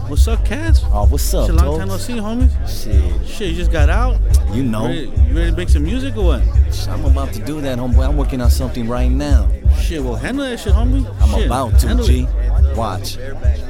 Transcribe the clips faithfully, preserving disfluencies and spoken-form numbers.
What's up, cats? Oh, what's up, Shit, long dog? time no see, homies. Shit, Shit, you just got out? you know, Ready, you ready to make some music or what? I'm about to do that, homeboy. I'm working on something right now. Shit, well, handle that shit, homie. I'm Shit, about to, handle G. it. Watch.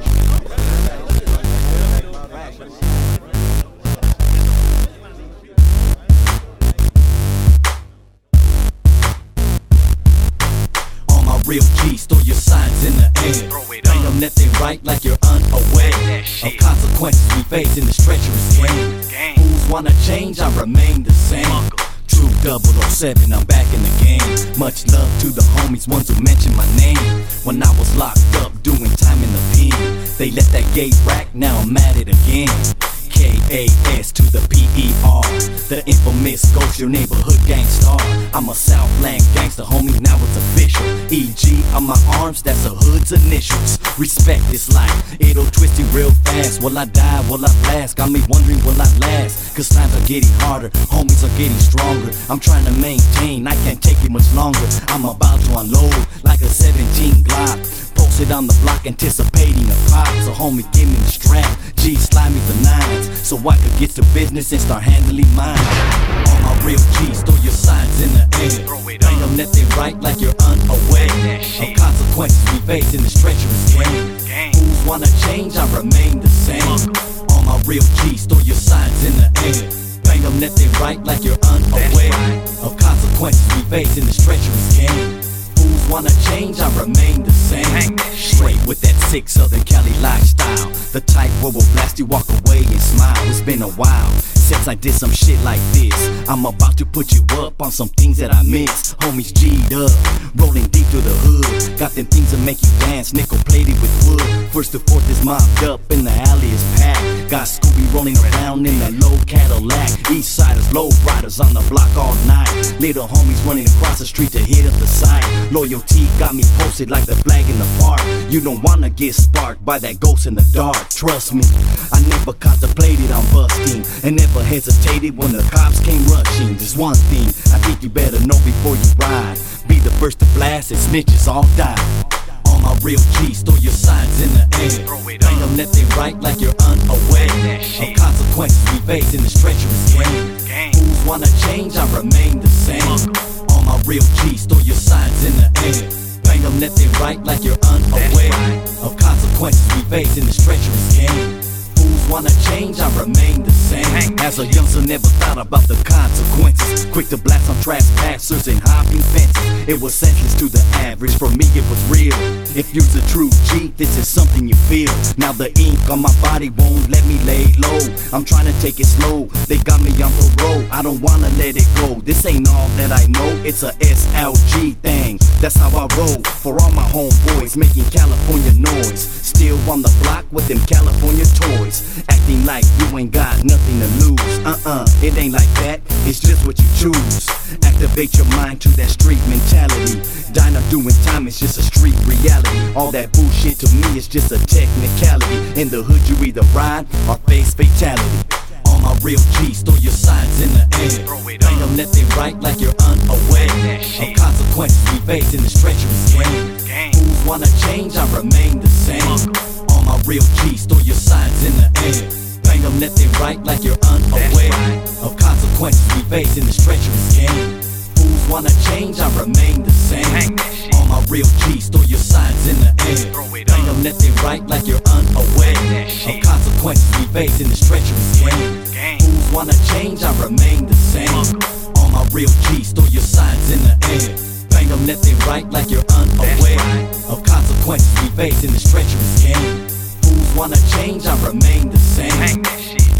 All my real G's, throw your signs in the air. Bang them that they right like you're unaware of consequences we face in this treacherous game. Fools wanna change, I remain the same. True double oh seven, I'm back in the game. Much love to the homies, ones who mentioned my name. When I was locked up, doing time in the pen, they let that gate rack, now I'm at it again. K A S to the P E R, the infamous Ghost, your neighborhood gangstar. I'm a Southland gangster, homie, now it's official. E G on my arms, that's a hood's initials. Respect this life, it'll twist you real fast. Will I die, will I blast? Got me wondering, will I last? Cause times are getting harder, homies are getting stronger. I'm trying to maintain, I can't take it much longer. I'm about to unload like a seventeen Glock. Posted on the block anticipating a pop. So homie, give me the strap, G slide me the nines, so I could get to business and start handling mine. All my real G's, throw your signs in the air. Bang them that they right like you're unaware of consequences we face in this treacherous game. Fools wanna change, I remain the same. All my real G's, throw your signs in the air. Bang them that they right like you're unaware of consequences we face in this treacherous game. Fools wanna change, I remain the same. Straight with that sick Southern Cali lifestyle, the type where we'll blast you, walk away and smile. It's been a while since I did some shit like this. I'm about to put you up on some things that I miss. Homies G'd up, rolling deep through the hood. Got them things that make you dance, nickel plated with wood. First to fourth is mobbed up, in the alley is packed. Got Scooby rolling around in that low Cadillac. East siders, low riders on the block all night. Little homies running across the street to hit up the site. Loyalty got me posted like the flag in the park. You don't wanna get sparked by that ghost in the dark. Trust me, I never contemplated on busting, and never hesitated when the cops came rushing. Just one thing, I think you better know before you ride. Be the first to blast and snitches all die. All my real G's, throw your signs in the air. Bang them that they right like you're unaware of consequences we face in this treacherous game. Fools wanna change, I remain the same. All my real G's, throw your signs in the air. Bang them that they right like you're unaware of consequences we face in this treacherous game. Fools wanna change, I remain the same. As a youngster, never thought about the consequences. Quick to blast on trespassers and hopping fences. It was senseless to the average, for me it was real. If you're the true G, this is something you feel. Now the ink on my body won't let me lay low. I'm trying to take it slow, they got me on parole. I don't wanna let it go, this ain't all that I know. It's a S L G thing, that's how I roll. For all my homeboys making California noise, still on the block with them California toys. Acting like you ain't got nothing to lose. Uh-uh, it ain't like that, it's just what you choose. Activate your mind to that street mentality. Dying up doing time is just a street reality. All that bullshit to me is just a technicality. In the hood you either ride or face fatality. All my real G's, throw your signs in the air. Bang them that they right like you're unaware of consequences we face in this treacherous game. Fools wanna change, I remain the same. All my real G's, throw your signs in the air. Bang them that they right like you're unaware of consequences we face in this treacherous game. Fools wanna change, I remain the same. All my real G's, throw your signs in the air. Bang them that they right like you're unaware of consequences we face in this treacherous game. Fools wanna change, I remain the same. All my real G's, throw your signs in the air. Bang them that they right like you're unaware of consequences we face in this treacherous game. Fools wanna change, I remain the same.